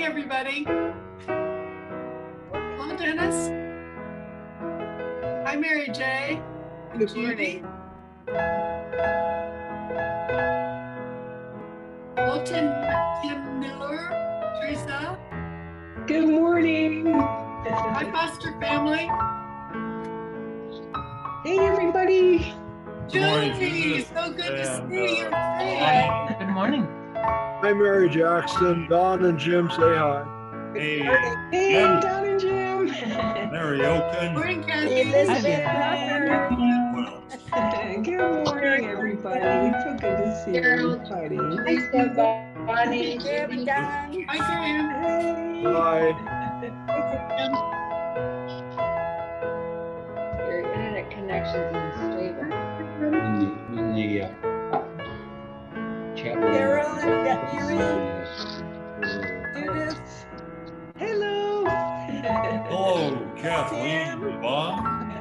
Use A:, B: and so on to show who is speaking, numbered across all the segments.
A: everybody. Hello, Dennis. Hi, Mary J.
B: Good morning.
A: Hello, Tim Miller, Teresa.
B: Good morning.
A: Hi, Foster family.
B: Hey, everybody.
A: Julie, so good to see you.
C: Good morning.
D: Hi, Mary Jackson. Don and Jim, say hi.
E: Hey,
B: Hey,
E: Jim.
B: Don and Jim.
E: Mary Oaken.
A: Morning, Kathy.
B: Hey,
C: Hi,
B: Elizabeth.
E: Well,
B: Good morning, everybody. So good to see everybody.
F: Lisa, Bonnie, Debbie, Don.
A: Hi, Sam.
B: Hey.
D: Hi.
F: Your internet connection's unstable.
G: In the chat room.
F: Carol and Yuri.
B: Judith. Hello.
E: hello, Kathleen Vaughn.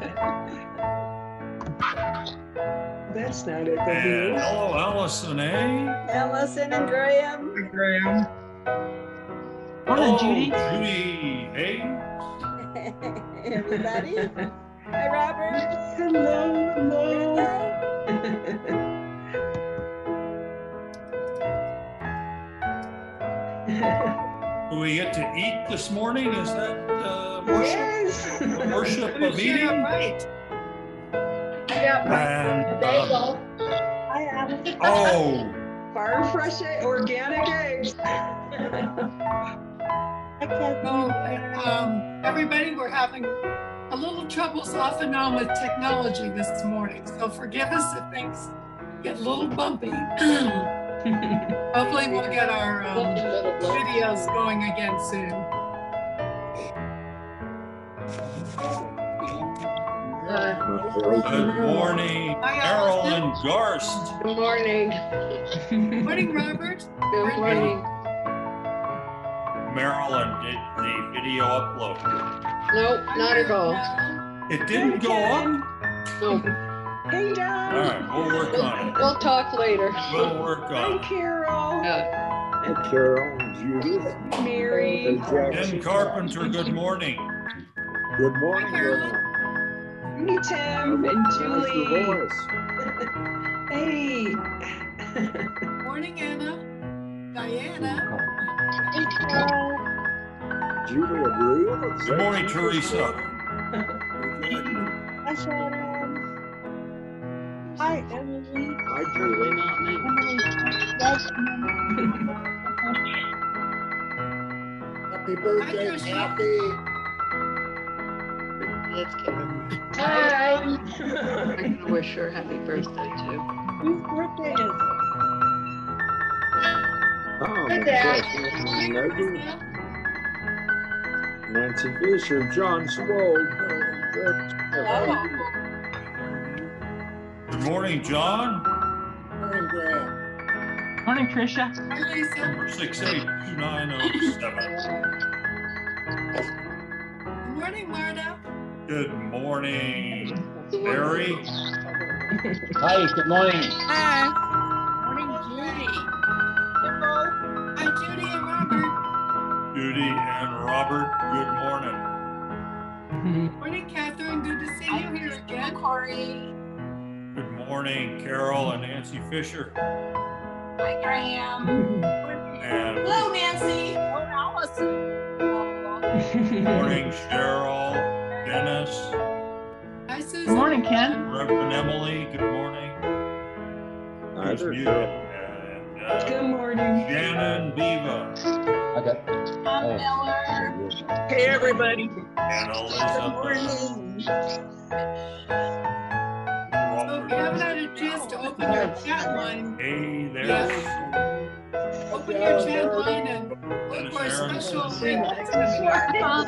B: That's not it.
E: And hello, Allison A.
F: Allison and Graham.
C: Morning,
E: Hello,
C: Judy.
E: Judy Hayes.
F: Everybody. Hi, Robert.
B: Hello.
E: Do we get to eat this morning? Is that worship?
B: Yes.
E: Worship of
A: Yeah,
E: eating?
A: right.
E: And
F: Bagel. Hi, Allison.
E: oh,
B: Farm fresh organic eggs.
A: So, everybody, we're having a little troubles off and on with technology this morning. So forgive us if things get a little bumpy. Hopefully we'll get our videos going again soon.
E: good morning,
A: Hi,
E: Carol
A: Allison.
E: and Garst.
F: Good morning.
A: Morning, Robert.
F: Good morning.
E: Marilyn did the video upload.
F: Nope, not at all.
E: It didn't go up?
F: No,
B: Hey, Don.
E: All right, we'll work on it.
F: we'll talk later.
E: We'll work
B: Hi,
E: on it.
B: Carol.
D: Hi, Carol and Judith.
B: Mary.
D: And Jackson.
E: Ken Carpenter, good morning.
D: Good morning,
A: Hi, Carolyn.
D: Carol.
B: Hey, Tim and
D: How's your
B: Julie.
D: voice?
B: Hey.
A: Morning, Anna. Diana.
D: Julie agree?
E: Good morning, Teresa.
F: Hi, Sharon. Hi, Emily.
D: Hi, Julie.
H: Happy birthday,
A: Tricia.
H: Kathy.
F: That's Kevin.
B: Hi.
F: I'm gonna wish her happy birthday too.
H: Whose birthday is it?
D: Tom,
F: Hi, Dad.
D: Megan, Nancy Fisher, John Swope.
E: Good morning, John.
H: Morning, Graham.
C: Morning, Tricia.
A: Hi, Lisa.
E: Number 682907.
A: Good morning, Marta.
E: Good morning, Barry.
G: Hi, good morning.
A: Hi. Morning, Judy. Hi, Judy and Robert.
E: Judy and Robert, good morning.
A: Morning, Catherine. Good to see you here again. Corey.
E: Good morning, Carol and Nancy Fisher.
A: Hi, Graham.
E: And
A: Hello, Nancy. Hello, Allison.
E: good morning, Cheryl, Dennis,
A: Hi, Susan.
C: Good morning, Ken.
E: Reverend Emily, good morning.
D: Hi
E: Who's
D: there,
E: muted?
D: Carol.
E: And
B: Good morning.
E: Shannon Viva
G: Okay.
A: Tom
G: Oh.
A: Miller.
H: Hey, everybody.
E: and Elizabeth.
A: So if you haven't had a chance to open your chat line,
E: Hey there.
A: yes, open your chat line and look for a special link that's coming up.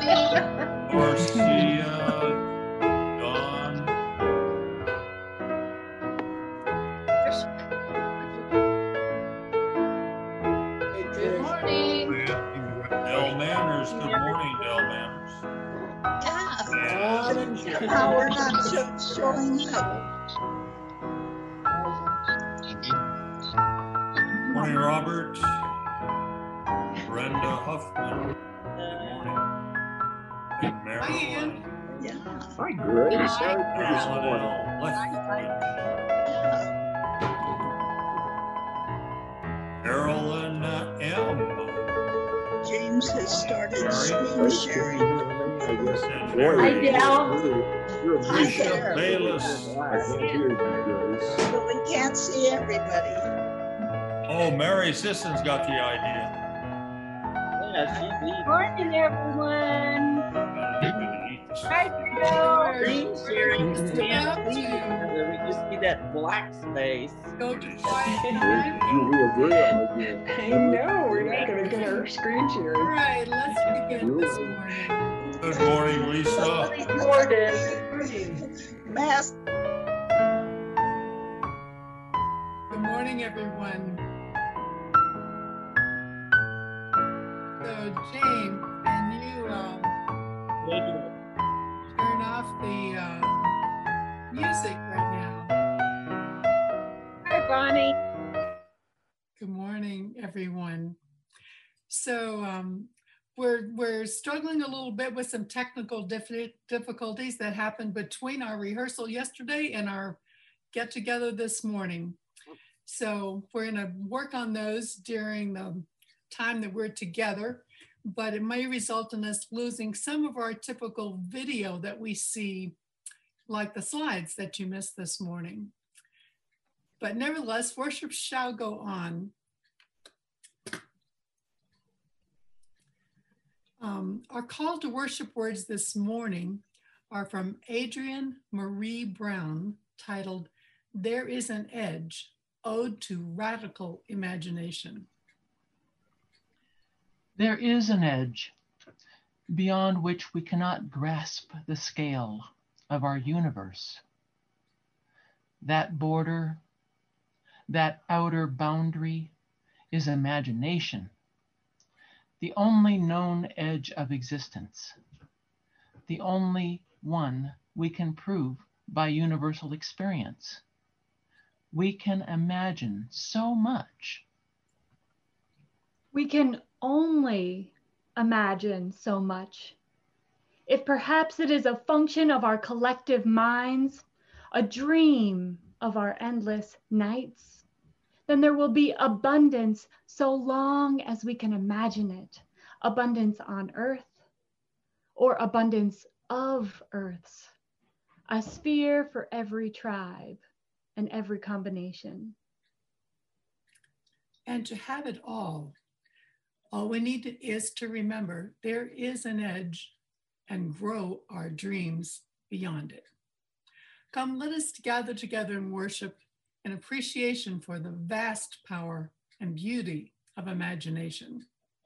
E: Marcia, Dawn,
H: Hey,
F: Good
H: Trish.
F: morning.
E: Del Manners, good morning, Del Manners. And
H: How we're not showing up.
E: morning, Robert. Brenda. Brenda Huffman. Good morning. And
A: Hi,
E: Marilyn.
A: Ian.
H: Yeah.
D: Hi, Grace. How are you this
E: Marilyn
D: morning?
E: L. Lethbridge. Carolyn M.
H: James has started
E: Sorry?
H: screen
D: Grace, can
H: sharing.
D: you hear me? I guess.
E: And
D: Boy,
E: Mary.
I: Hi, Dale.
D: You're a
H: Hi,
D: musician.
E: Bishop
H: there.
E: Bayless.
D: I can't hear you, Grace.
H: But we can't see everybody.
E: Oh, Mary Sisson's got the idea.
I: Morning, everyone.
E: Good to eat this.
I: Hi, Bill.
H: Screen sharing.
A: Just
H: We can't
A: about
H: see.
A: to
J: We just see that black space.
A: go to quiet
D: You
A: time.
D: real again.
B: I know, we're not gonna get our screen
A: All
B: sharing.
A: right, let's begin this morning.
E: Good morning, Lisa.
I: Jordan.
H: Mask.
A: Good morning, everyone. So, James, can you turn off the music right now?
I: Hi, Bonnie.
A: Good morning, everyone. So we're struggling a little bit with some technical difficulties that happened between our rehearsal yesterday and our get together this morning. So we're going to work on those during the time that we're together, but it may result in us losing some of our typical video that we see, like the slides that you missed this morning. But nevertheless, worship shall go on. Our call to worship words this morning are from Adrienne Marie Brown, titled, "There is an Edge, Ode to Radical Imagination."
C: There is an edge beyond which we cannot grasp the scale of our universe. That border, that outer boundary is imagination, the only known edge of existence, the only one we can prove by universal experience. We can imagine so much.
K: We can only imagine so much. If perhaps it is a function of our collective minds, a dream of our endless nights, then there will be abundance so long as we can imagine it. Abundance on earth, or abundance of earths, a sphere for every tribe and every combination.
A: And to have it all we need is to remember there is an edge and grow our dreams beyond it. Come, let us gather together in worship and appreciation for the vast power and beauty of imagination.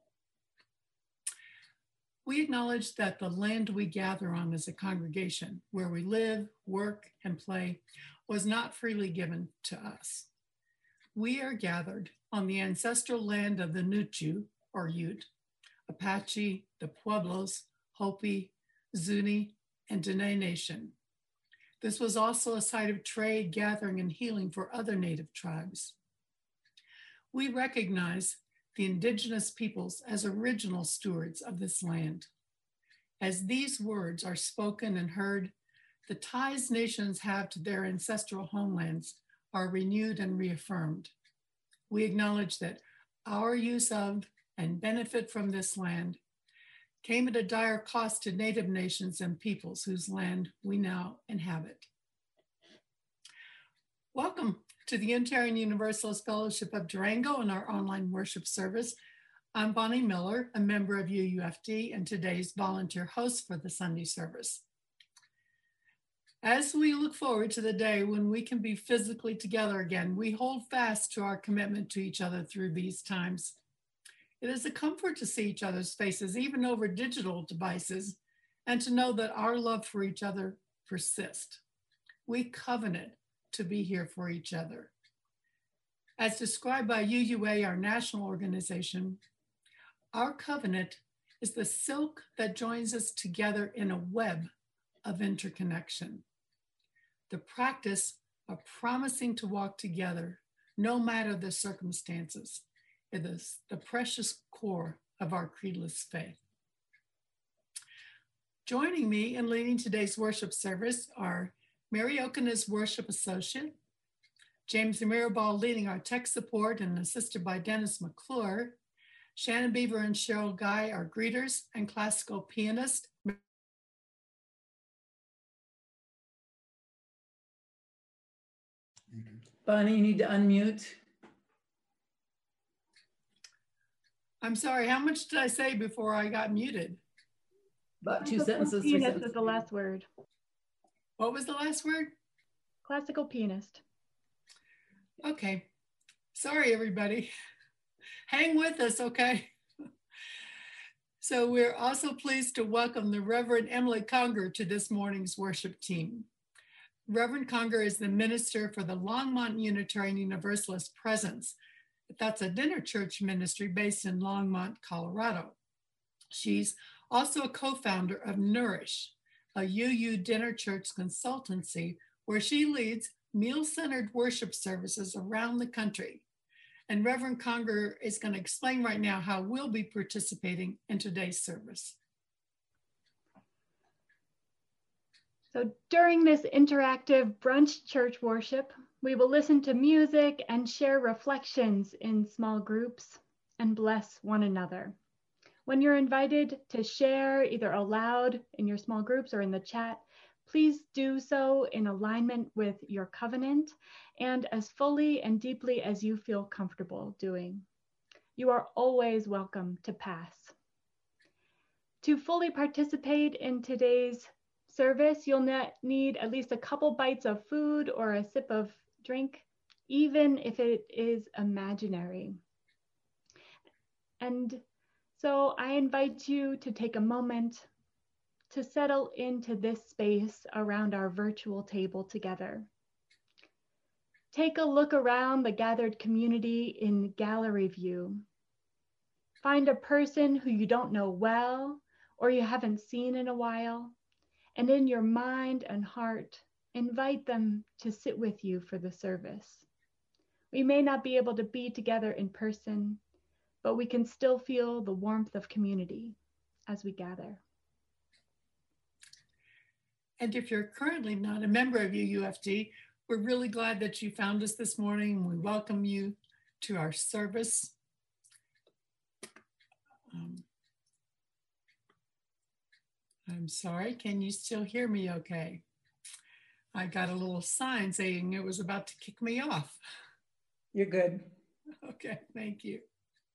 A: We acknowledge that the land we gather on as a congregation, where we live, work, and play, was not freely given to us. We are gathered on the ancestral land of the Nuchu, or Ute, Apache, the Pueblos, Hopi, Zuni, and Dene Nation. This was also a site of trade, gathering, and healing for other native tribes. We recognize the indigenous peoples as original stewards of this land. As these words are spoken and heard, the ties nations have to their ancestral homelands are renewed and reaffirmed. We acknowledge that our use of and benefit from this land came at a dire cost to native nations and peoples whose land we now inhabit. Welcome to the Unitarian Universalist Fellowship of Durango and our online worship service. I'm Bonnie Miller, a member of UUFD and today's volunteer host for the Sunday service. As we look forward to the day when we can be physically together again, we hold fast to our commitment to each other through these times. It is a comfort to see each other's faces, even over digital devices, and to know that our love for each other persists. We covenant to be here for each other. As described by UUA, our national organization, our covenant is the silk that joins us together in a web of interconnection. The practice of promising to walk together, no matter the circumstances, is the precious core of our creedless faith. Joining me in leading today's worship service are Mary Oken as worship associate, James Mirabal leading our tech support and assisted by Dennis McClure, Shannon Beaver and Cheryl Guy are greeters and classical pianist.
L: Bonnie, you need to unmute.
A: I'm sorry, how much did I say before I got muted?
L: About two sentences, 3
K: Pianist
L: sentences.
K: is the last word.
A: What was the last word?
K: Classical pianist.
A: Okay. Sorry, everybody. Hang with us, okay? So we're also pleased to welcome the Reverend Emily Conger to this morning's worship team. Reverend Conger is the minister for the Longmont Unitarian Universalist Presence. That's a dinner church ministry based in Longmont, Colorado. She's also a co-founder of Nourish, a UU dinner church consultancy where she leads meal-centered worship services around the country. And Reverend Conger is going to explain right now how we'll be participating in today's service.
K: So during this interactive brunch church worship, we will listen to music and share reflections in small groups and bless one another. When you're invited to share either aloud in your small groups or in the chat, please do so in alignment with your covenant and as fully and deeply as you feel comfortable doing. You are always welcome to pass. To fully participate in today's service, you'll need at least a couple bites of food or a sip of drink, even if it is imaginary. And so I invite you to take a moment to settle into this space around our virtual table together. Take a look around the gathered community in gallery view. Find a person who you don't know well or you haven't seen in a while, and in your mind and heart, invite them to sit with you for the service. We may not be able to be together in person, but we can still feel the warmth of community as we gather.
A: And if you're currently not a member of UUFD, we're really glad that you found us this morning. We welcome you to our service. I'm sorry, can you still hear me okay? I got a little sign saying it was about to kick me off.
L: You're good.
A: Okay, thank you.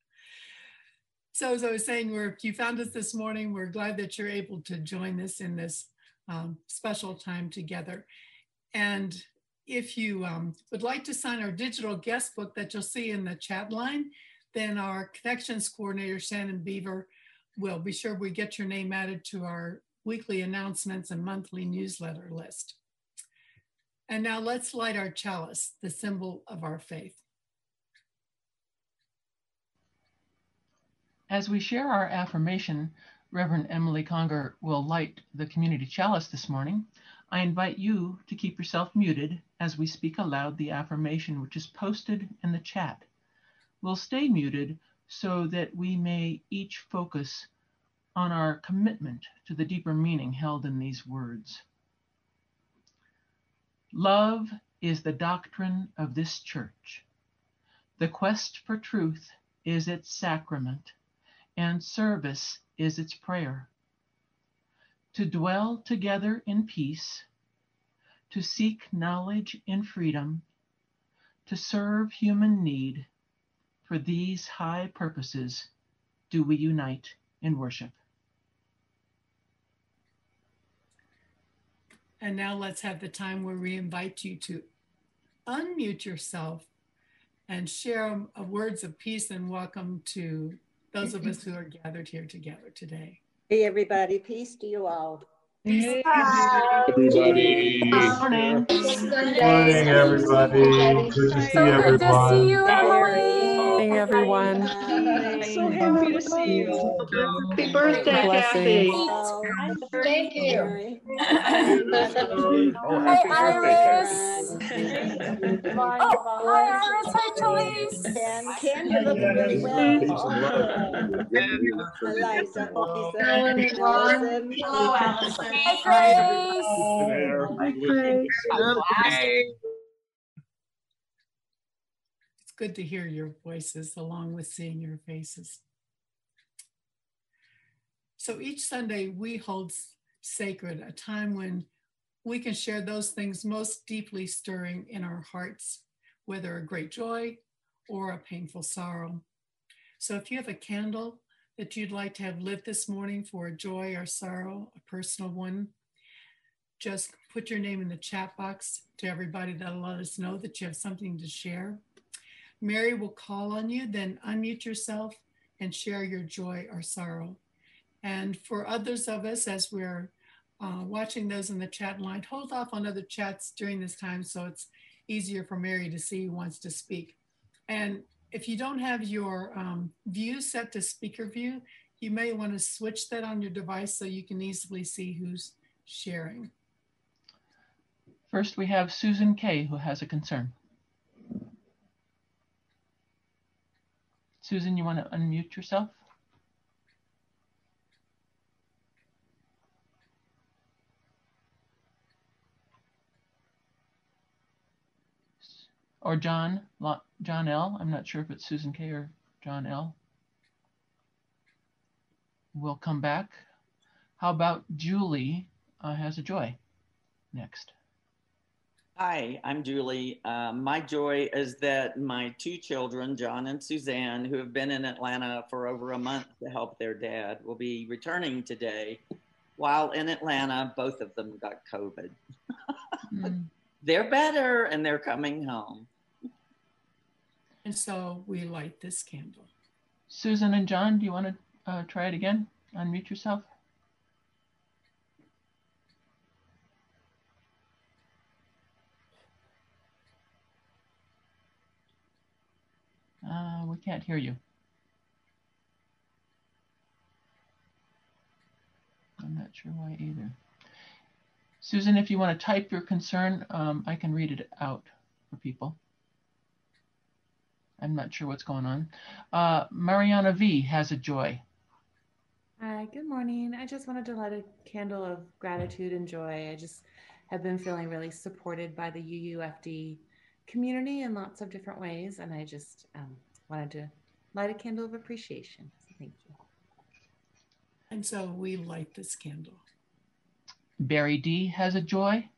A: So as I was saying, if you found us this morning, we're glad that you're able to join us in this special time together. And if you would like to sign our digital guest book that you'll see in the chat line, then our connections coordinator, Shannon Beaver, will be sure we get your name added to our weekly announcements and monthly newsletter list. And now let's light our chalice, the symbol of our faith.
C: As we share our affirmation, Reverend Emily Conger will light the community chalice this morning. I invite you to keep yourself muted as we speak aloud the affirmation, which is posted in the chat. We'll stay muted so that we may each focus on our commitment to the deeper meaning held in these words. Love is the doctrine of this church. The quest for truth is its sacrament, and service is its prayer. To dwell together in peace, to seek knowledge in freedom, to serve human need, for these high purposes do we unite in worship.
A: And now let's have the time where we invite you to unmute yourself and share words of peace and welcome to those of us who are gathered here together today.
H: Hey, everybody. Peace to you all.
A: Peace.
G: Everybody.
C: Good morning.
D: Good morning, everybody. Good to see everyone.
I: Good to see you, Emily.
M: everyone.
B: So happy to see you.
F: Happy birthday,
M: Blessings.
F: Kathy.
H: Thank you.
G: Oh,
N: Hi,
G: happy birthday,
N: Iris. Oh, hi, Iris. Hi, Talise.
H: And Ken, you're looking really well.
G: Peace and love.
H: Eliza,
F: Hello, everyone.
N: Hello, Allison. Hi, Grace.
G: Hi,
F: Grace.
A: It's good to hear your voices along with seeing your faces. So each Sunday we hold sacred a time when we can share those things most deeply stirring in our hearts, whether a great joy or a painful sorrow. So if you have a candle that you'd like to have lit this morning for a joy or sorrow, a personal one, just put your name in the chat box to everybody. That'll let us know that you have something to share. Mary will call on you, then unmute yourself and share your joy or sorrow. And for others of us, as we're watching those in the chat line, hold off on other chats during this time so it's easier for Mary to see who wants to speak. And if you don't have your view set to speaker view, you may want to switch that on your device so you can easily see who's sharing.
C: First, we have Susan Kay, who has a concern. Susan, you want to unmute yourself? Or John L. I'm not sure if it's Susan K. or John L. We'll come back. How about Julie has a joy next?
J: Hi, I'm Julie. My joy is that my two children, John and Suzanne, who have been in Atlanta for over a month to help their dad, will be returning today. While in Atlanta, both of them got COVID. They're better and they're coming home.
A: And so we light this candle.
C: Susan and John, do you want to try it again? Unmute yourself. We can't hear you. I'm not sure why either. Susan, if you want to type your concern, I can read it out for people. I'm not sure what's going on. Mariana V has a joy.
O: Hi, good morning. I just wanted to light a candle of gratitude and joy. I just have been feeling really supported by the UUFD community in lots of different ways, and I just wanted to light a candle of appreciation. So thank you.
A: And so we light this candle.
C: Barry D has a joy.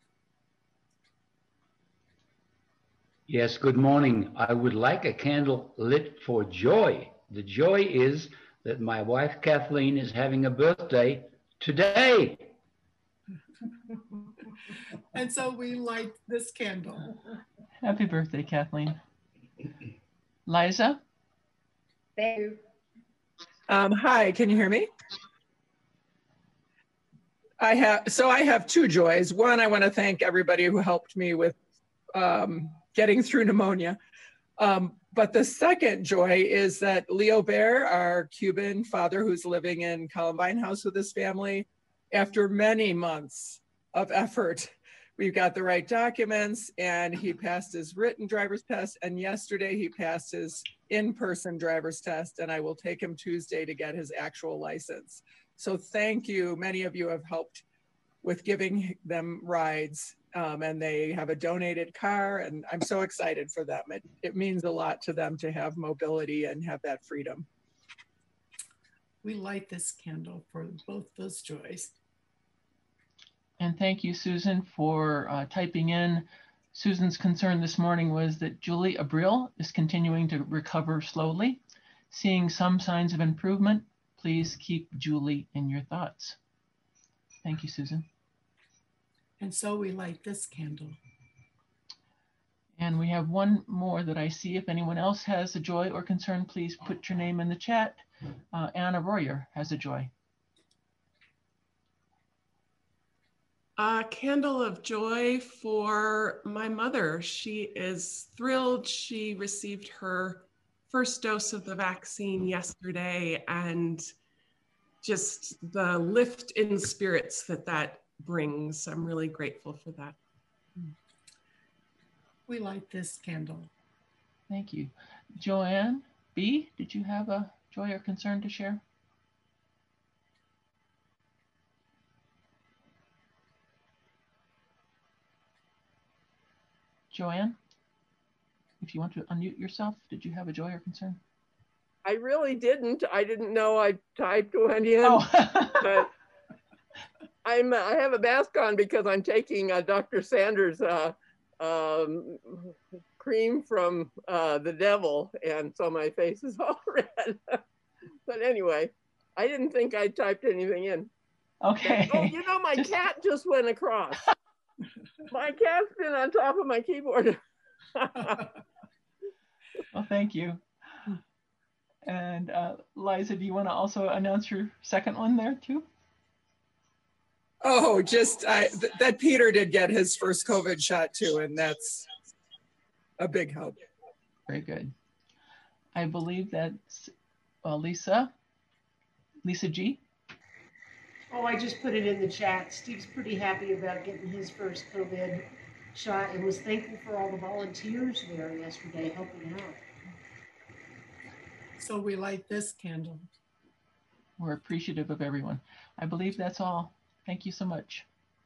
P: Yes, good morning. I would like a candle lit for joy. The joy is that my wife Kathleen is having a birthday today.
A: And so we light this candle.
C: Happy birthday, Kathleen. Liza?
I: Thank you.
Q: Hi, can you hear me? I have two joys. One, I want to thank everybody who helped me with getting through pneumonia. But the second joy is that Leo Bear, our Cuban father who's living in Columbine House with his family, after many months of effort, we've got the right documents, and he passed his written driver's test, and yesterday he passed his in-person driver's test, and I will take him Tuesday to get his actual license. So thank you. Many of you have helped with giving them rides, and they have a donated car, and I'm so excited for them. It means a lot to them to have mobility and have that freedom.
A: We light this candle for both those joys.
C: And thank you, Susan, for typing in. Susan's concern this morning was that Julie Abril is continuing to recover slowly. Seeing some signs of improvement, please keep Julie in your thoughts. Thank you, Susan.
A: And so we light this candle.
C: And we have one more that I see. If anyone else has a joy or concern, please put your name in the chat. Anna Royer has a joy.
M: A candle of joy for my mother. She is thrilled. She received her first dose of the vaccine yesterday, and just the lift in spirits that brings. I'm really grateful for that.
A: We light this candle.
C: Thank you. Joanne B., did you have a joy or concern to share? Joanne, if you want to unmute yourself, did you have a joy or concern?
Q: I really didn't. I didn't know I typed one in.
C: Oh.
Q: But I have a mask on because I'm taking Dr. Sanders' cream from the devil, and so my face is all red. But anyway, I didn't think I typed anything in.
C: Okay.
Q: Oh, you know, my cat just went across. My cat's been on top of my keyboard.
C: Well, thank you. And Liza, do you want to also announce your second one there too?
Q: Oh, just that Peter did get his first COVID shot too, and that's a big help.
C: Very good. I believe that's Lisa G.
R: Oh, I just put it in the chat. Steve's pretty happy about getting his first COVID shot and was thankful for all the volunteers there yesterday helping out.
A: So we light this candle.
C: We're appreciative of everyone. I believe that's all. Thank you so much.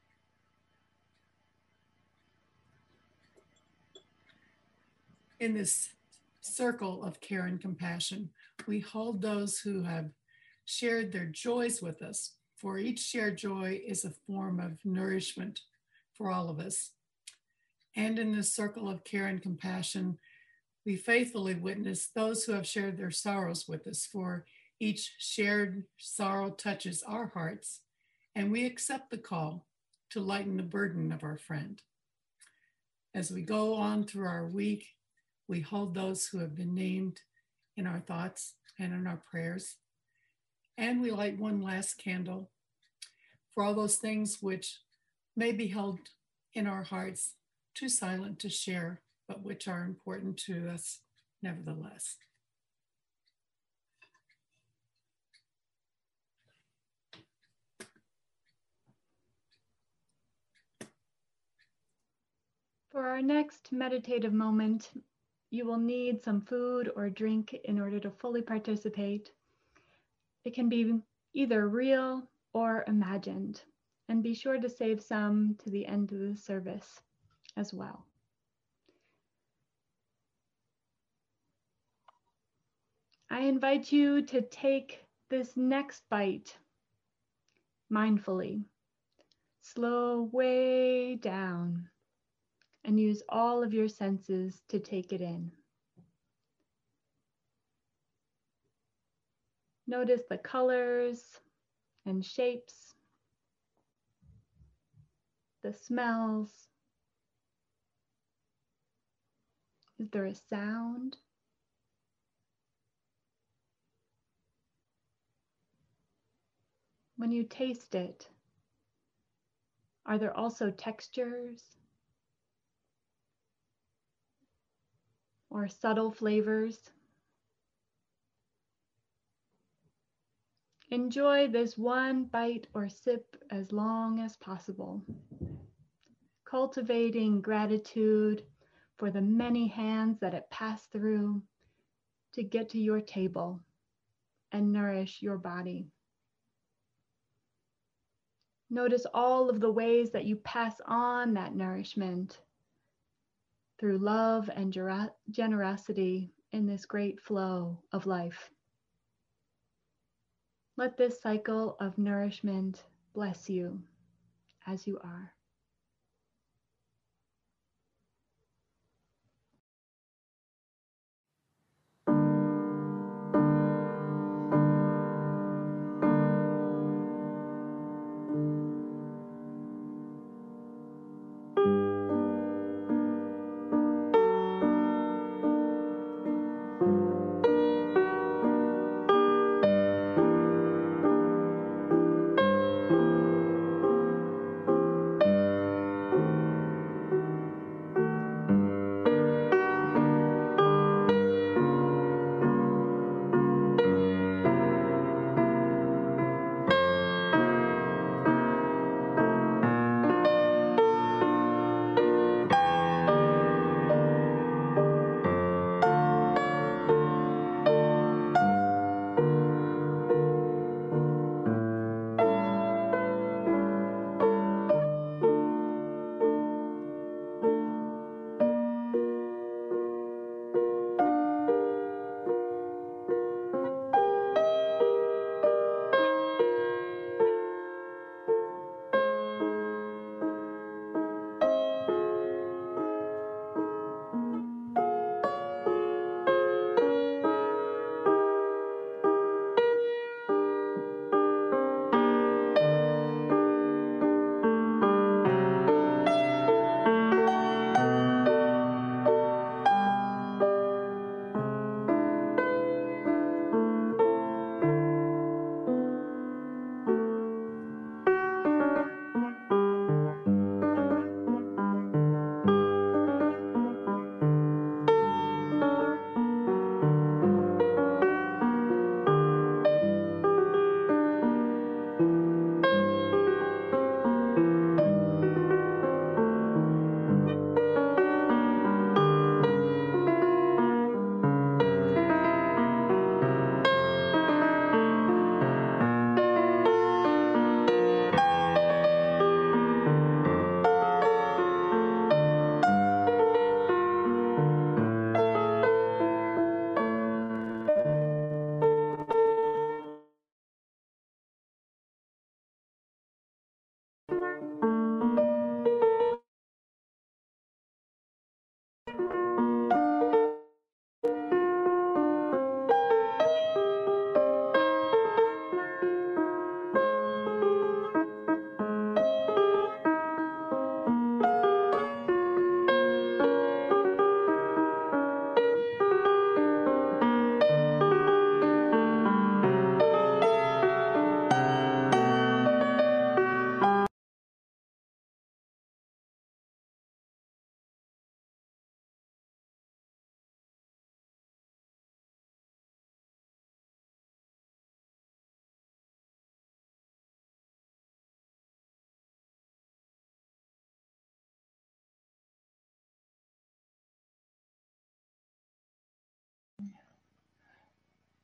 A: In this circle of care and compassion, we hold those who have shared their joys with us. For each shared joy is a form of nourishment for all of us. And in this circle of care and compassion, we faithfully witness those who have shared their sorrows with us, for each shared sorrow touches our hearts, and we accept the call to lighten the burden of our friend. As we go on through our week, we hold those who have been named in our thoughts and in our prayers. And we light one last candle for all those things which may be held in our hearts, too silent to share, but which are important to us nevertheless.
K: For our next meditative moment, you will need some food or drink in order to fully participate. It can be either real or imagined, and be sure to save some to the end of the service as well. I invite you to take this next bite mindfully. Slow way down and use all of your senses to take it in. Notice the colors and shapes, the smells. Is there a sound? When you taste it, are there also textures or subtle flavors? Enjoy this one bite or sip as long as possible, cultivating gratitude for the many hands that it passed through to get to your table and nourish your body. Notice all of the ways that you pass on that nourishment through love and generosity in this great flow of life. Let this cycle of nourishment bless you as you are.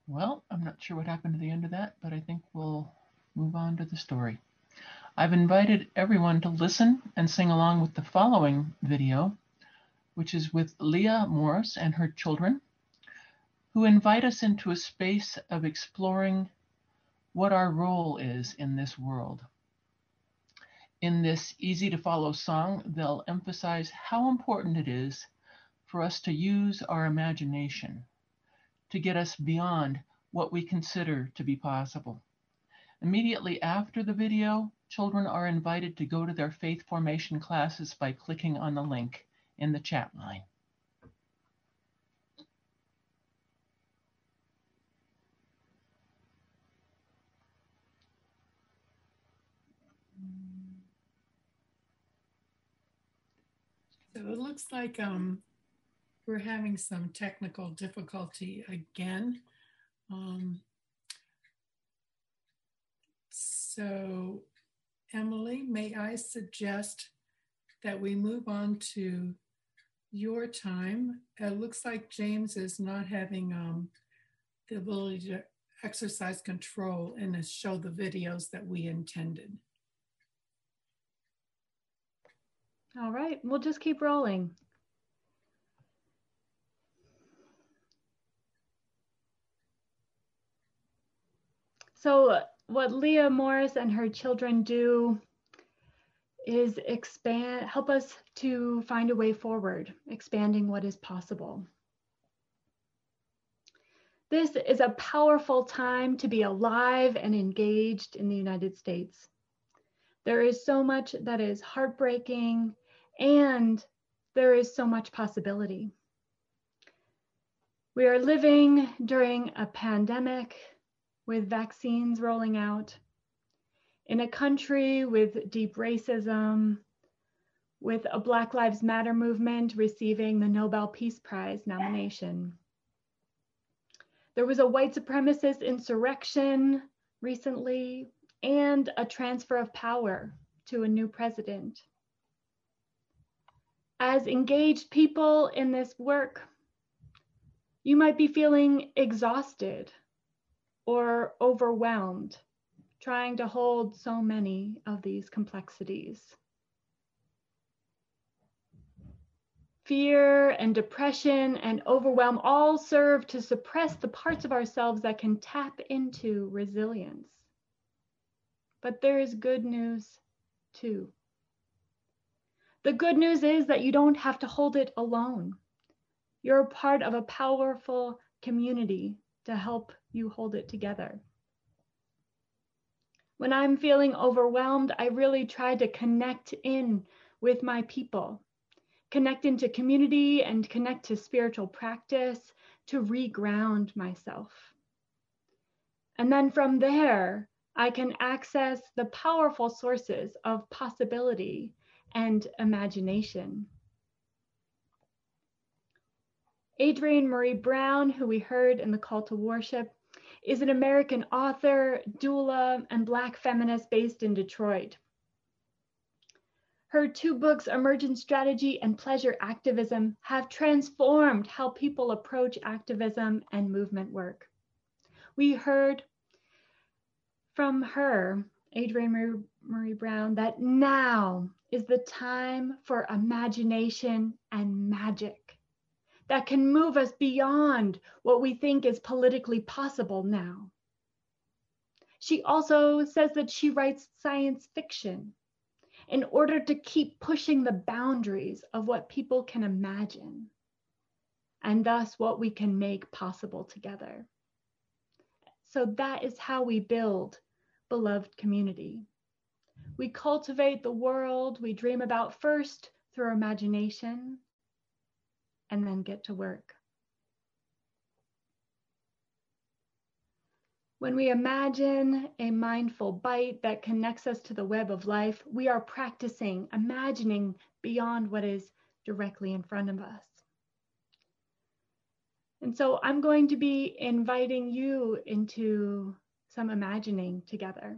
C: Well, I'm not sure what happened to the end of that, but I think we'll move on to the story. I've invited everyone to listen and sing along with the following video, which is with Leah Morris and her children, who invite us into a space of exploring what our role is in this world. In this easy to follow song, they'll emphasize how important it is for us to use our imagination to get us beyond what we consider to be possible. Immediately after the video, children are invited to go to their faith formation classes by clicking on the link in the chat line.
A: So it looks like we're having some technical difficulty again. So Emily, may I suggest that we move on to your time? It looks like James is not having the ability to exercise control and to show the videos that we intended.
K: All right, we'll just keep rolling. So what Leah Morris and her children do is help us to find a way forward, expanding what is possible. This is a powerful time to be alive and engaged in the United States. There is so much that is heartbreaking, and there is so much possibility. We are living during a pandemic with vaccines rolling out, in a country with deep racism, with a Black Lives Matter movement receiving the Nobel Peace Prize nomination. There was a white supremacist insurrection recently, and a transfer of power to a new president. As engaged people in this work, you might be feeling exhausted or overwhelmed, trying to hold so many of these complexities. Fear and depression and overwhelm all serve to suppress the parts of ourselves that can tap into resilience. But there is good news too. The good news is that you don't have to hold it alone. You're a part of a powerful community to help you hold it together. When I'm feeling overwhelmed, I really try to connect in with my people, connect into community and connect to spiritual practice to reground myself. And then from there, I can access the powerful sources of possibility and imagination. Adrienne Maree Brown, who we heard in the call to worship, is an American author, doula, and Black feminist based in Detroit. Her 2 books, Emergent Strategy and Pleasure Activism, have transformed how people approach activism and movement work. We heard from her, Adrienne Maree Brown, that now is the time for imagination and magic that can move us beyond what we think is politically possible now. She also says that she writes science fiction in order to keep pushing the boundaries of what people can imagine, and thus what we can make possible together. So that is how we build beloved community. We cultivate the world we dream about first through imagination, and then get to work. When we imagine a mindful bite that connects us to the web of life, we are practicing imagining beyond what is directly in front of us. And so I'm going to be inviting you into some imagining together.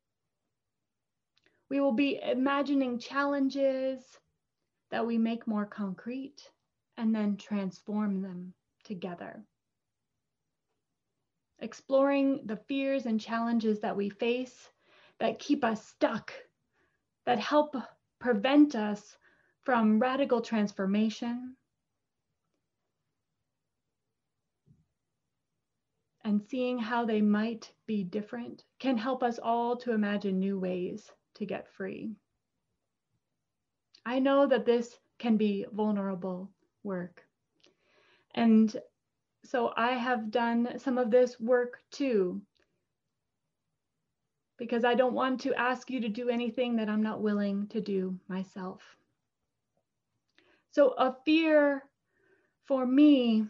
K: We will be imagining challenges that we make more concrete and then transform them together. exploring the fears and challenges that we face that keep us stuck, that help prevent us from radical transformation, and seeing how they might be different can help us all to imagine new ways to get free. I know that this can be vulnerable work. And so I have done some of this work too, because I don't want to ask you to do anything that I'm not willing to do myself. So a fear for me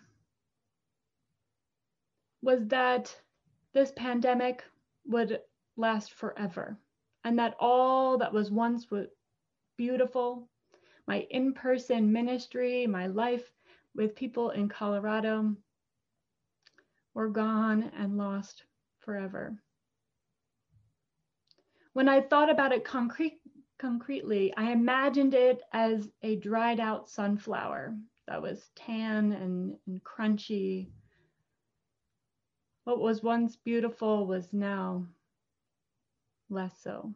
K: was that this pandemic would last forever, and that all that was once beautiful, my in-person ministry, my life with people in Colorado, were gone and lost forever. When I thought about it concretely, I imagined it as a dried out sunflower that was tan and crunchy. What was once beautiful was now less so.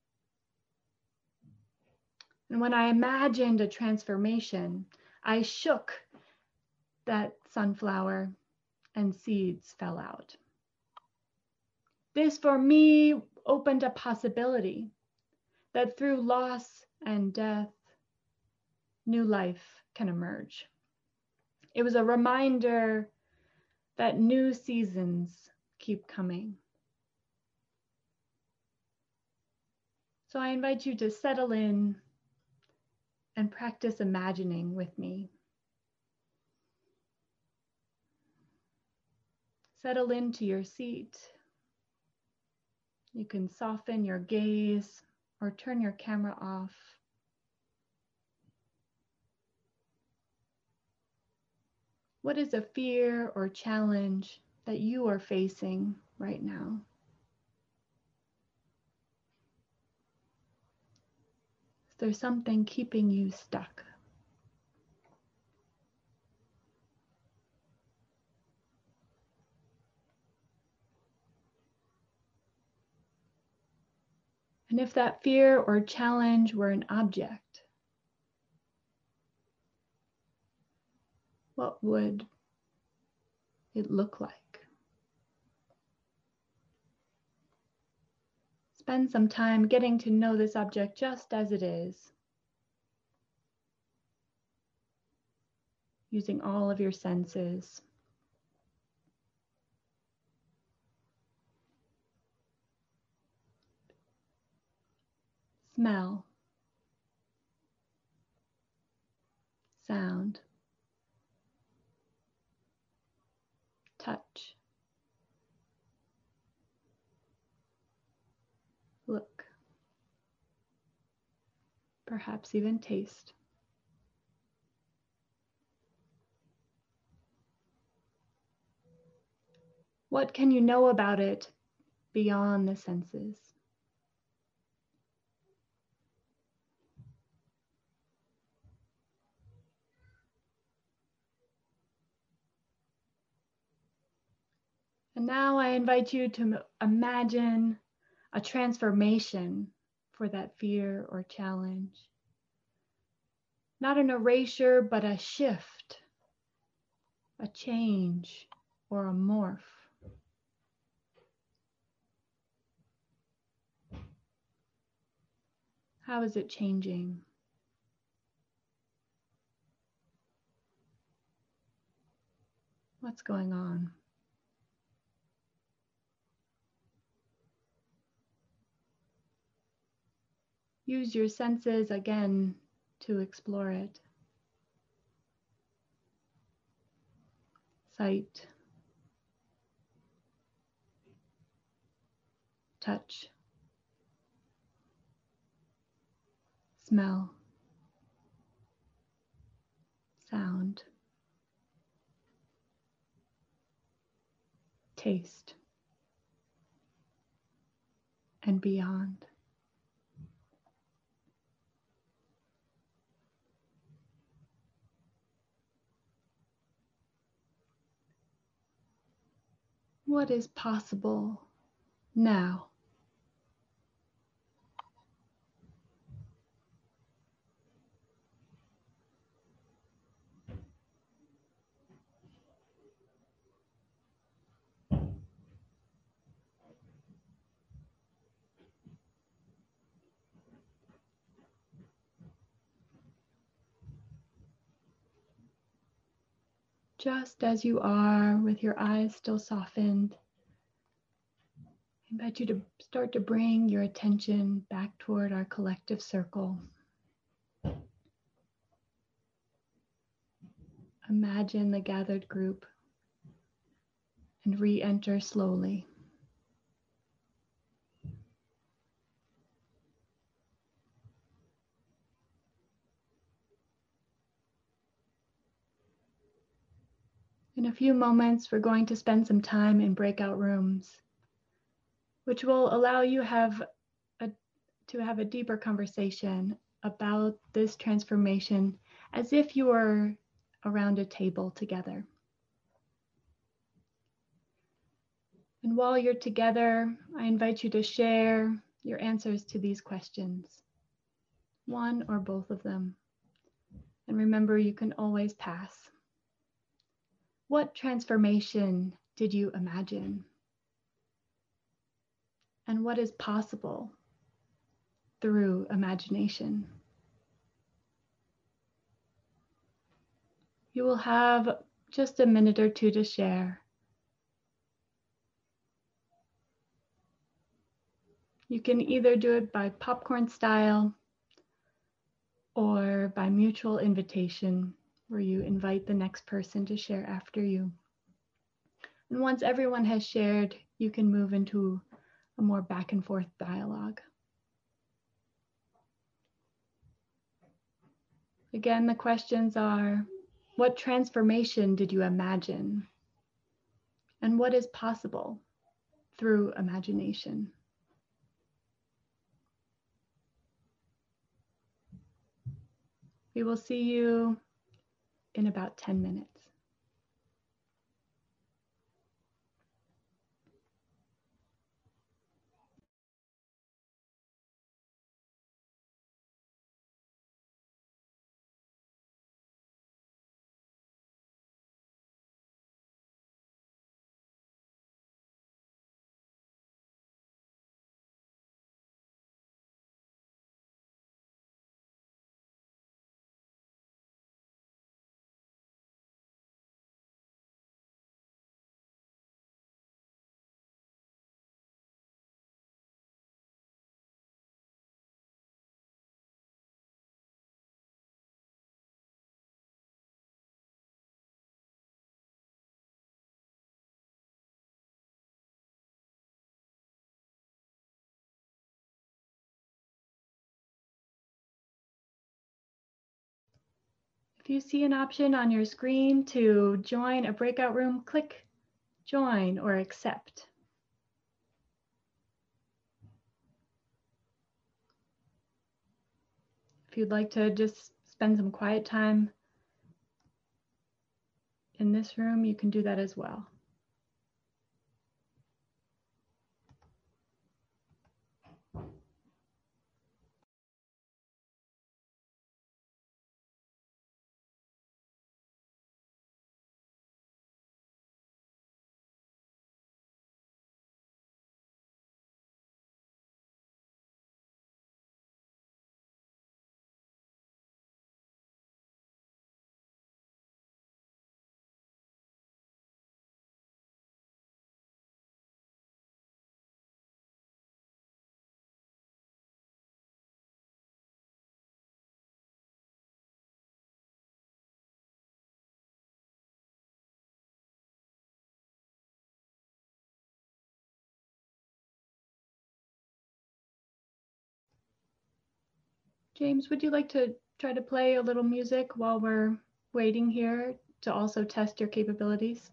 K: And when I imagined a transformation, I shook that sunflower and seeds fell out. This for me opened a possibility that through loss and death, new life can emerge. It was a reminder that new seasons keep coming. So I invite you to settle in and practice imagining with me. Settle into your seat. You can soften your gaze or turn your camera off. What is a fear or challenge that you are facing right now? Is there something keeping you stuck? And if that fear or challenge were an object, what would it look like? Spend some time getting to know this object just as it is, using all of your senses. Smell, sound, touch, look, perhaps even taste. What can you know about it beyond the senses? And now I invite you to imagine a transformation for that fear or challenge. Not an erasure, but a shift, a change, or a morph. How is it changing? What's going on? Use your senses again to explore it. Sight, touch, smell, sound, taste, and beyond. What is possible now? Just as you are, with your eyes still softened, I invite you to start to bring your attention back toward our collective circle. Imagine the gathered group and re-enter slowly. In a few moments, we're going to spend some time in breakout rooms, which will allow you to have a deeper conversation about this transformation as if you were around a table together. And while you're together, I invite you to share your answers to these questions, one or both of them. And remember, you can always pass. What transformation did you imagine? And what is possible through imagination? You will have just a minute or two to share. You can either do it by popcorn style or by mutual invitation, where you invite the next person to share after you. And once everyone has shared, you can move into a more back and forth dialogue. Again, the questions are, what transformation did you imagine? And what is possible through imagination? We will see you in about 10 minutes. If you see an option on your screen to join a breakout room, click join or accept. If you'd like to just spend some quiet time in this room, you can do that as well. James, would you like to try to play a little music while we're waiting here to also test your capabilities?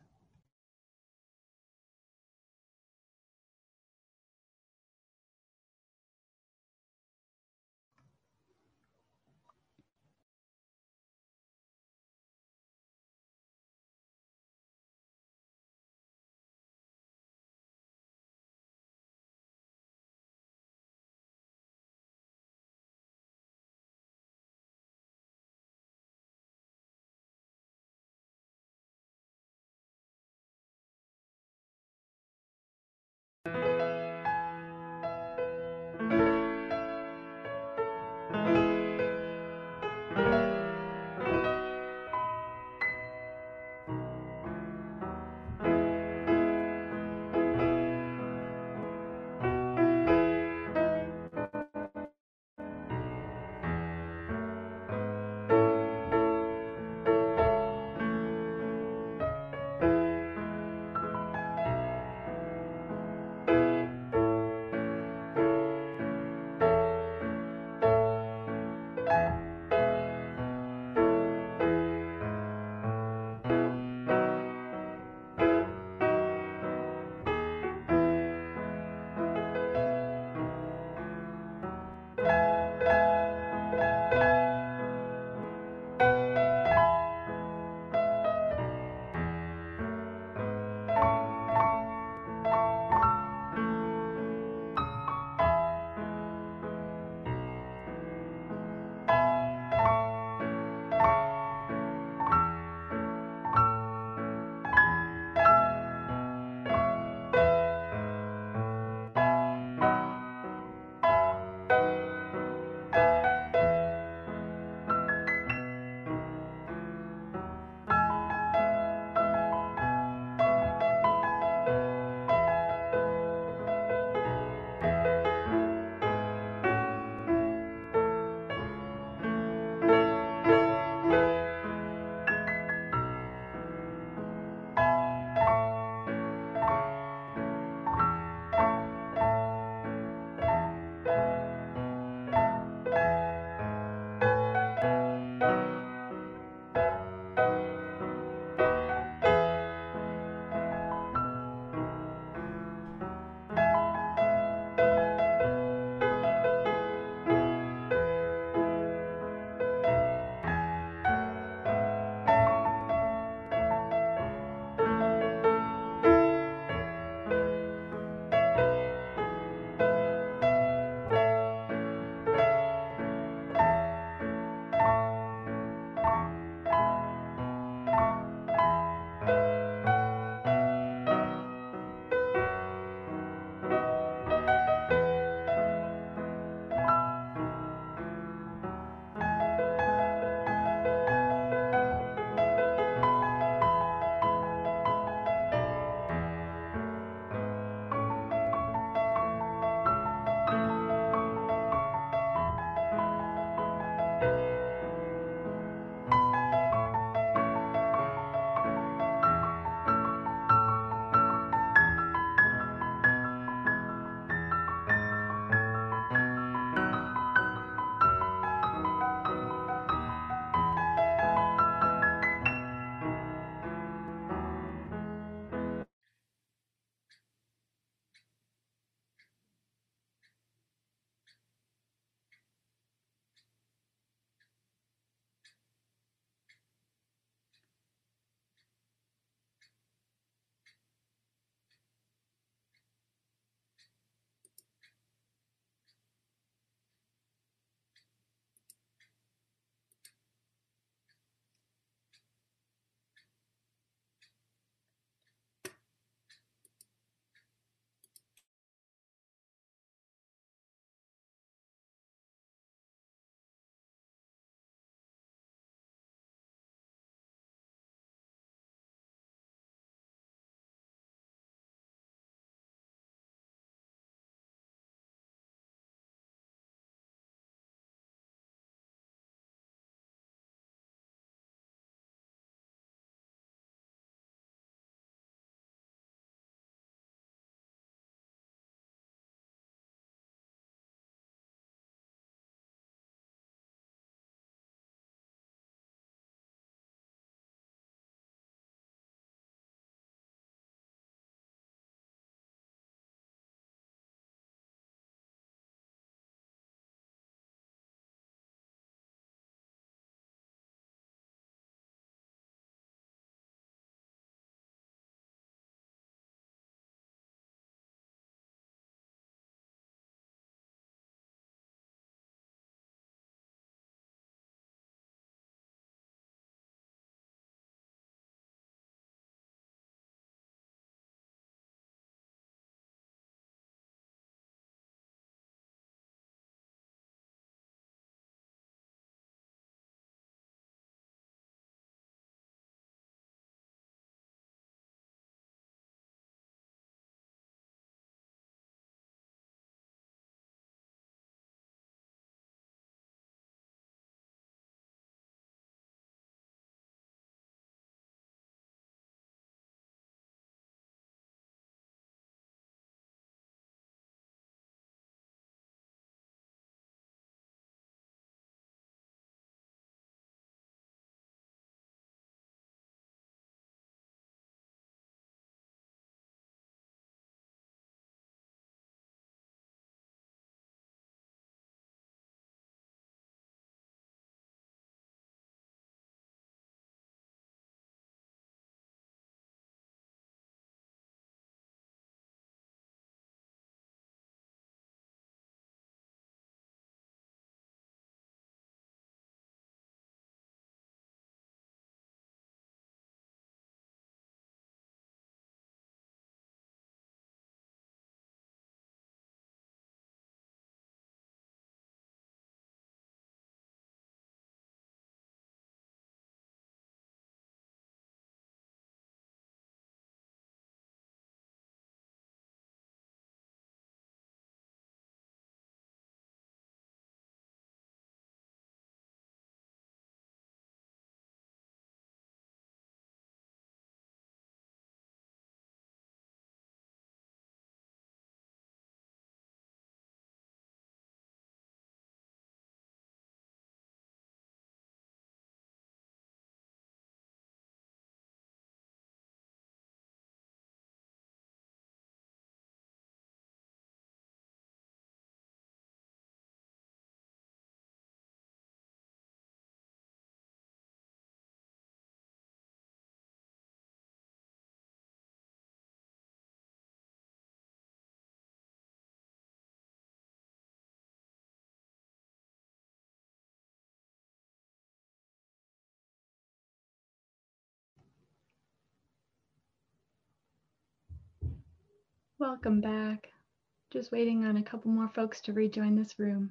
K: Welcome back. Just waiting on a couple more folks to rejoin this room.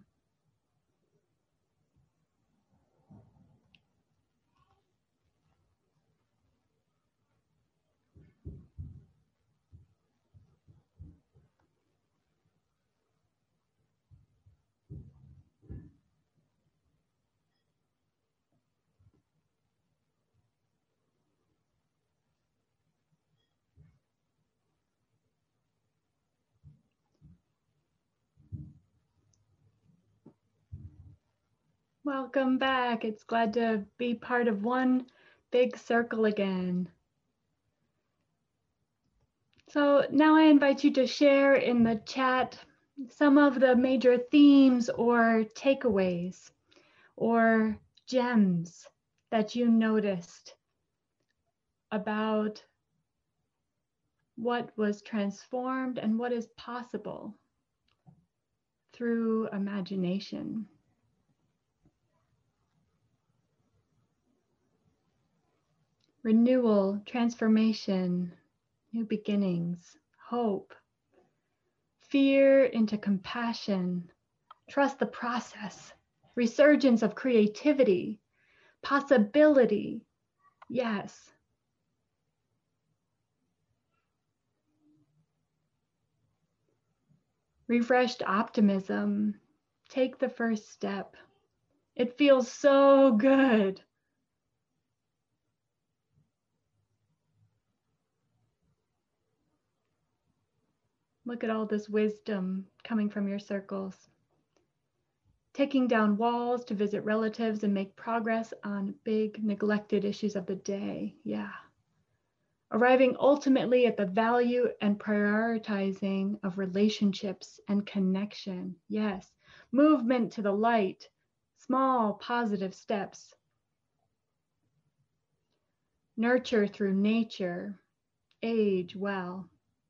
K: Welcome back. It's glad to be part of one big circle again. So now I invite you to share in the chat some of the major themes or takeaways or gems that you noticed about what was transformed and what is possible through imagination. Renewal, transformation, new beginnings, hope, fear into compassion, trust the process, resurgence of creativity, possibility, yes. Refreshed optimism, take the first step. It feels so good. Look at all this wisdom coming from your circles. Taking down walls to visit relatives and make progress on big neglected issues of the day. Yeah. Arriving ultimately at the value and prioritizing of relationships and connection. Yes. Movement to the light. Small positive steps. Nurture through nature. Age well.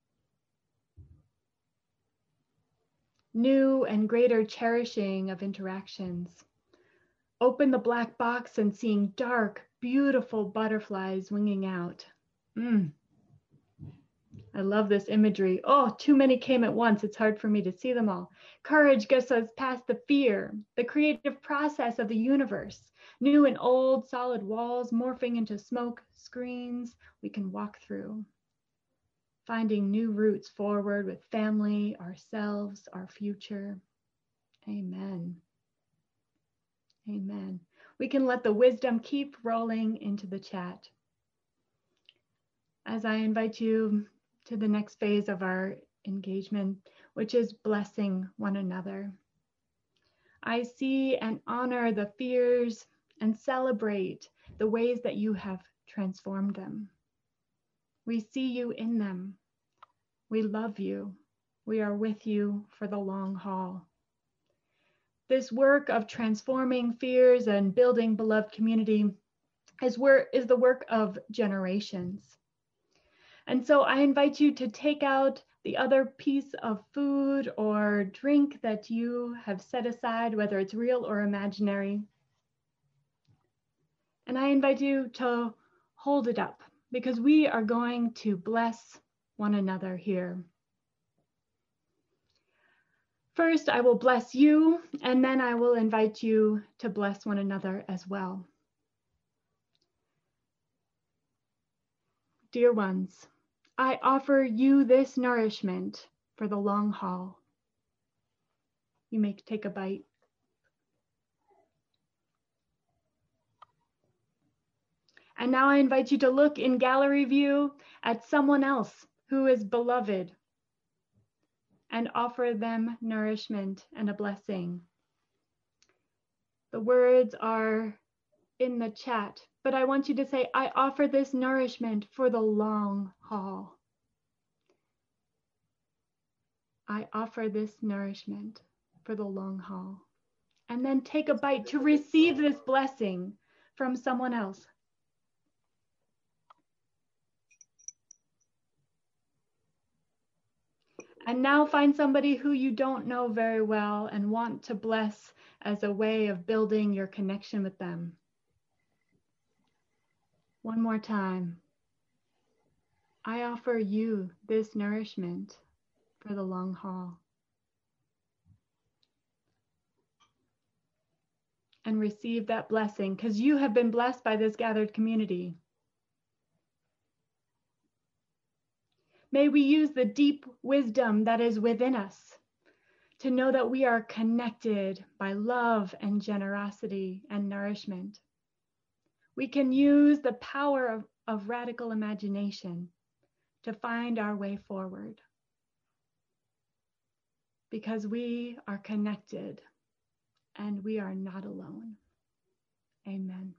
K: New and greater cherishing of interactions. Open the black box and seeing dark, beautiful butterflies winging out. I love this imagery. Oh, too many came at once. It's hard for me to see them all. Courage gets us past the fear, the creative process of the universe. New and old solid walls morphing into smoke screens we can walk through. Finding new routes forward with family, ourselves, our future. Amen. Amen. We can let the wisdom keep rolling into the chat. As I invite you to the next phase of our engagement, which is blessing one another. I see and honor the fears and celebrate the ways that you have transformed them. We see you in them. We love you. We are with you for the long haul. This work of transforming fears and building beloved community is the work of generations. And so I invite you to take out the other piece of food or drink that you have set aside, whether it's real or imaginary. And I invite you to hold it up because we are going to bless one another here. First, I will bless you, and then I will invite you to bless one another as well. Dear ones, I offer you this nourishment for the long haul. You may take a bite. And now I invite you to look in gallery view at someone else who is beloved and offer them nourishment and a blessing. The words are in the chat, but I want you to say, I offer this nourishment for the long haul. I offer this nourishment for the long haul. And then take a bite to receive this blessing from someone else. And now find somebody who you don't know very well and want to bless as a way of building your connection with them. One more time. I offer you this nourishment for the long haul. And receive that blessing, because you have been blessed by this gathered community. May we use the deep wisdom that is within us to know that we are connected by love and generosity and nourishment. We can use the power of radical imagination to find our way forward, because we are connected and we are not alone. Amen.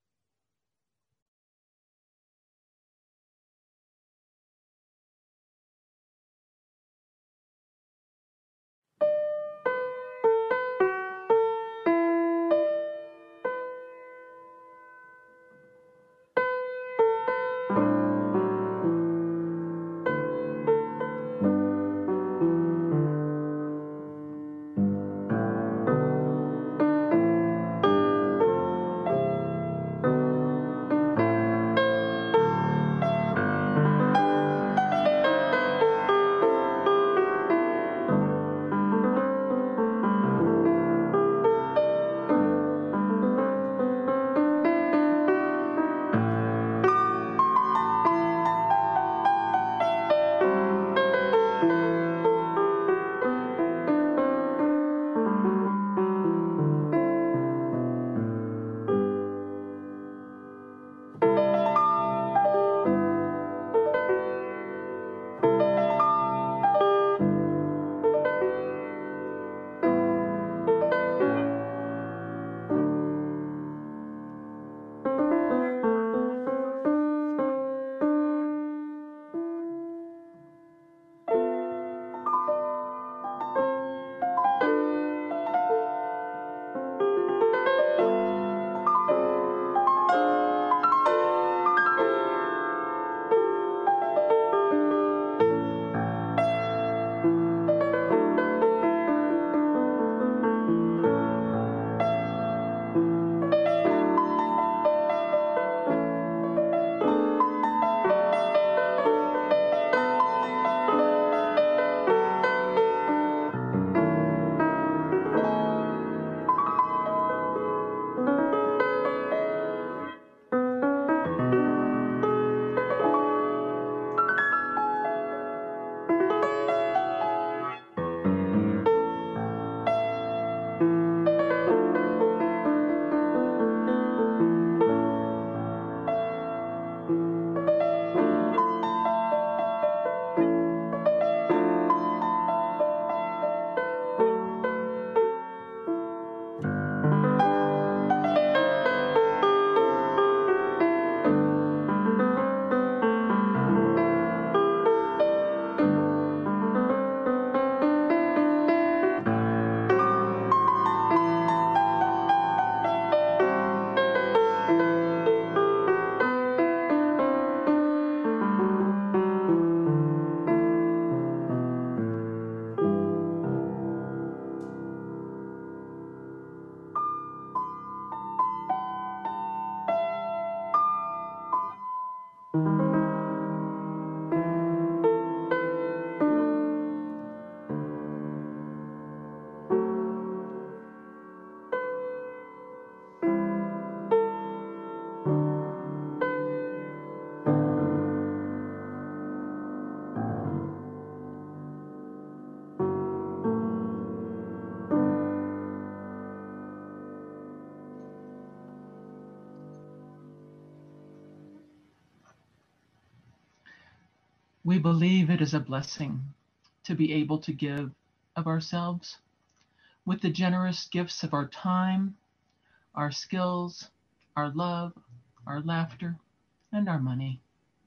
C: We believe it is a blessing to be able to give of ourselves with the generous gifts of our time, our skills, our love, our laughter, and our money.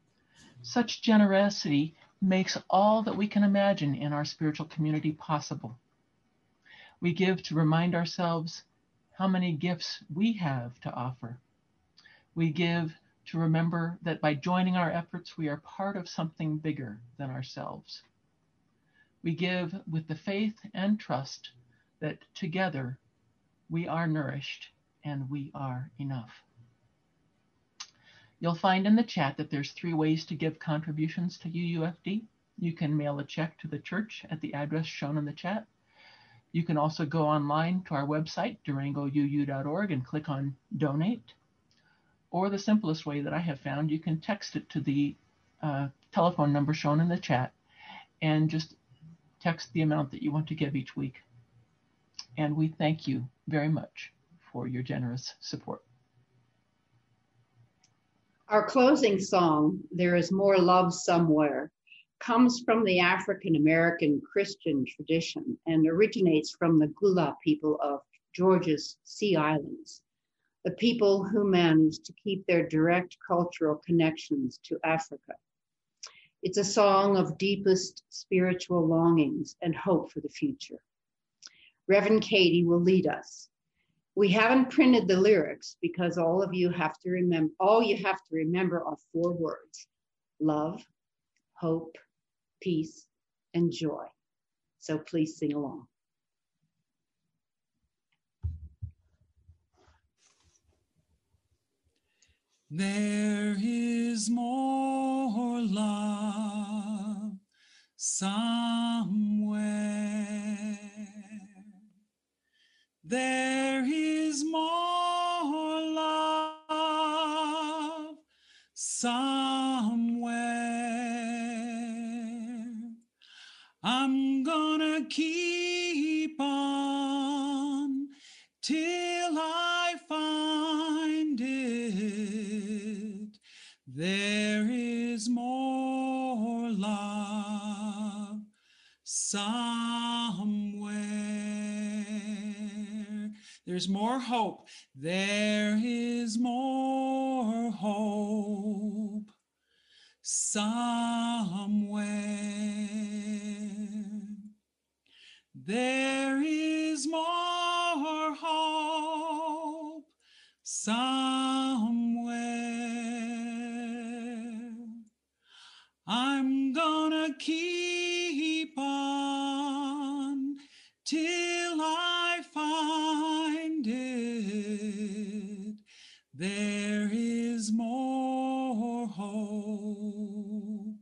C: Such generosity makes all that we can imagine in our spiritual community possible. We give to remind ourselves how many gifts we have to offer. We give to remember that by joining our efforts, we are part of something bigger than ourselves. We give with the faith and trust that together we are nourished and we are enough. You'll find in the chat that there's 3 ways to give contributions to UUFD. You can mail a check to the church at the address shown in the chat. You can also go online to our website, durangouu.org, and click on Donate. Or the simplest way that I have found, you can text it to the telephone number shown in the chat and just text the amount that you want to give each week. And we thank you very much for your generous support.
S: Our closing song, There Is More Love Somewhere, comes from the African American Christian tradition and originates from the Gula people of Georgia's Sea Islands, the people who managed to keep their direct cultural connections to Africa. It's a song of deepest spiritual longings and hope for the future. Reverend Katie will lead us. We haven't printed the lyrics because all you have to remember are 4 words: love, hope, peace, and joy. So please sing along.
T: There is more love somewhere. There is more love somewhere. I'm gonna keep on till I find it. There is more love somewhere. There's more hope. There is more hope somewhere. There is more hope somewhere. I'm gonna keep on till I find it. There is more hope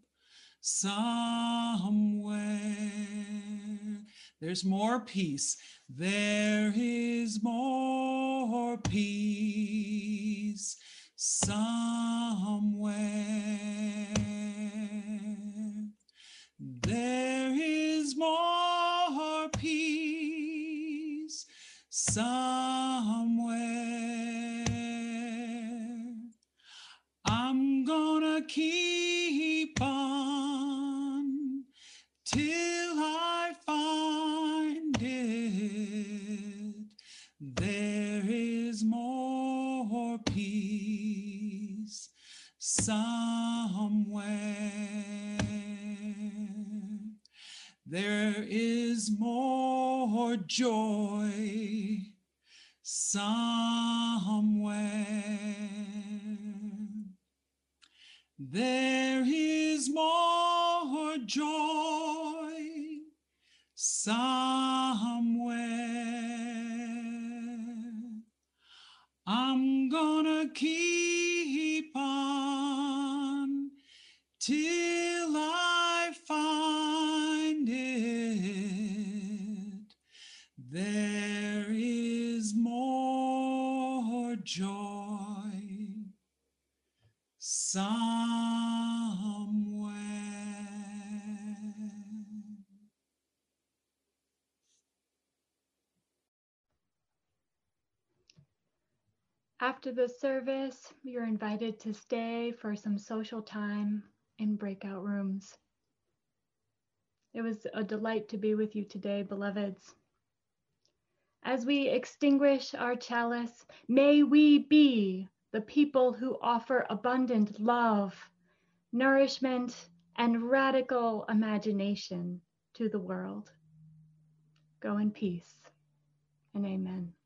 T: somewhere. There's more peace. There is more peace somewhere. There is more peace somewhere. I'm gonna keep on till I find it. There is more peace somewhere. There is more joy somewhere. There is more joy somewhere. I'm gonna keep on till I find it. There is more joy somewhere.
K: After the service, you're invited to stay for some social time in breakout rooms. It was a delight to be with you today, beloveds. As we extinguish our chalice, may we be the people who offer abundant love, nourishment, and radical imagination to the world. Go in peace, and amen.